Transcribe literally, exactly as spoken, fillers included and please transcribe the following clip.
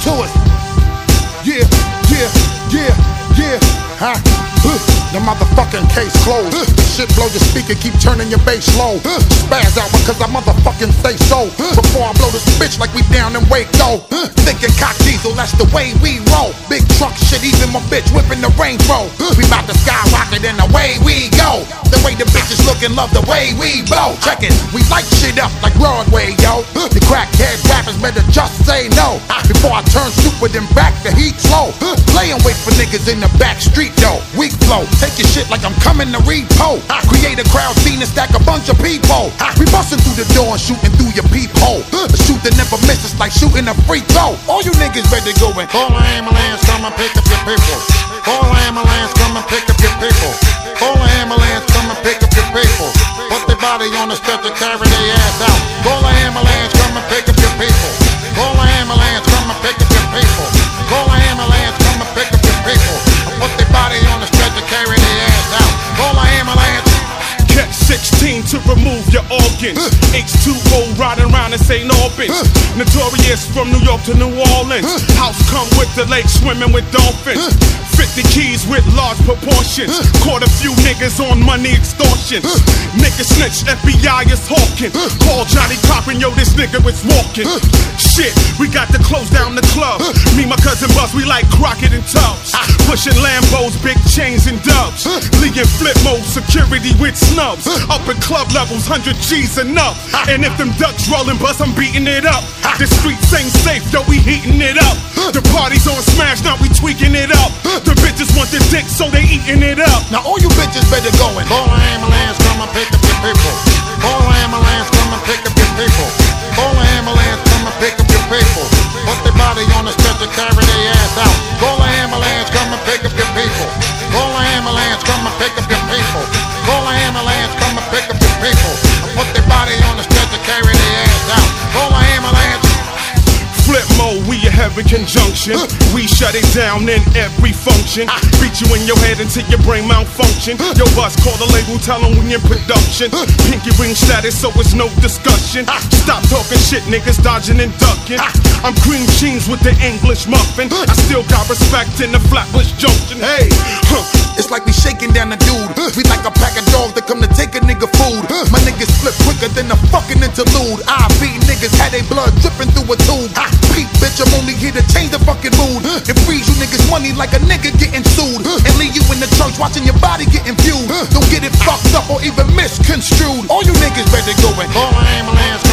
to it. Yeah, yeah, yeah, yeah. Huh? Uh, the motherfucking case closed. Uh, shit blow your speaker, keep turning your bass low. Uh, spaz out because I motherfucking say so. Uh, Before I blow this bitch like we down in Waco. Uh, thinking cock diesel, that's the way we roll. Big truck shit, even my bitch whipping the Range Rover. Uh, we bout to skyrocket and away we go. The way the bitches looking, love the way we blow. Check it, we light shit up like Broadway, yo. Uh, the crackhead rappers better just say no. Uh, before I turn stupid and back the heat slow. Uh, lay and wait for niggas in the back street though. Weak flow, take your shit like I'm coming to repo. I create a crowd scene and stack a bunch of people. I, we bustin' through the door and shooting through your peephole. Uh, the shoot that never misses like shooting a free throw. All you niggas ready to go and call an ambulance, come and pick up your people. Call an ambulance, come and pick up your people. Call an ambulance, come and pick up your people. Put their body on the stretcher, carry their ass out. Call an ambulance, come and pick up your people. Call an ambulance, come and pick up your people. Call an ambulance, come and pick up your people. Put their body on the stretcher, carry their ass out. Call an ambulance. Catch sixteen to remove your organs. uh. H two O riding around in Saint Albans. uh. Notorious from New York to New Orleans. uh. House come with the lake swimming with dolphins. uh. fifty keys with large proportions. uh. Caught a few niggas on money extortion. uh. Nigga snitch, F B I is hawking. uh. Call Johnny Coppin, yo, this nigga is walking. uh. Shit, we got to close down the club. uh. Me, my cousin Buzz, we like Crockett and Tubbs. uh. Pushing Lambos, big chains and dubs. uh. Lee in flip mode, security with snubs. uh. Up in club levels, one hundred G's enough. uh. And if them ducks rolling bus, I'm beating it up. uh. The streets ain't safe, yo, we heating it up. uh. The party's on smash, now we tweaking it up. uh. The bitches want the dick, so they eating it up. Now all you bitches better go and call an ambulance, come and pick up your people. Call an ambulance, come and pick up your people. Call an ambulance, come and pick up your people. Put their body on the stretcher, carry their ass out. Call an ambulance, come and pick up your people. Call an ambulance, come and pick up your people. Call an ambulance, come and pick up your people. Put their body on the stretcher, carry their ass out. Call an ambulance. Flip mode, we a heavy conjunction. uh. We shut it down in every function. uh. Beat you in your head until your brain malfunction. uh. Yo, boss, call the label, tell them we in production. uh. Pinky ring status, so it's no discussion. uh. Stop talking shit, niggas dodging and ducking. uh. I'm cream cheese with the English muffin. uh. I still got respect in the Flatbush Junction. Hey, huh. It's like we shaking down the dude. uh. We like a pack of dogs that come to take a nigga food. uh. My niggas flip quicker than a fucking interlude. I beat niggas, had they blood dripping through a tube. uh. Peep, bitch, I'm only here to change the fucking mood. uh. And freeze you niggas money like a nigga getting sued. uh. And leave you in the church watching your body getting viewed. uh. Don't get it fucked up or even misconstrued. All you niggas better go and call an ambulance.